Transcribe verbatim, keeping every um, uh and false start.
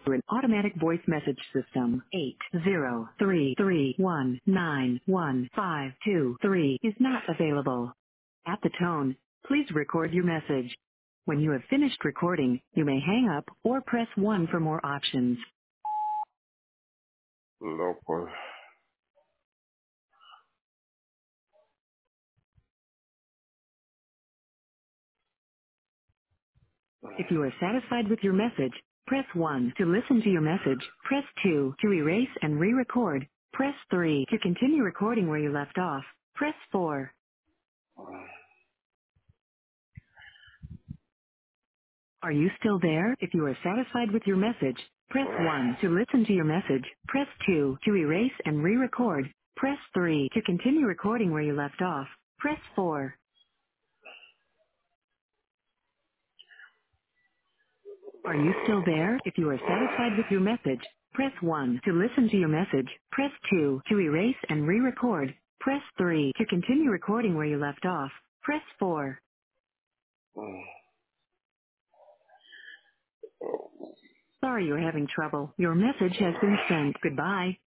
Through an automatic voice message system, eight zero three three one nine one five two three is not available. At the tone, please record your message. When you have finished recording, you may hang up or press one for more options. No, pues. If you are satisfied with your message, press one to listen to your message. Press two to erase and re-record. Press three to continue recording where you left off. Press four. Are you still there? If you are satisfied with your message, press one to listen to your message. Press two to erase and re-record. Press three to continue recording where you left off. Press four. Are you still there? If you are satisfied with your message, press one to listen to your message. Press two to erase and re-record. Press three to continue recording where you left off. Press four. Sorry you're having trouble. Your message has been sent. Goodbye.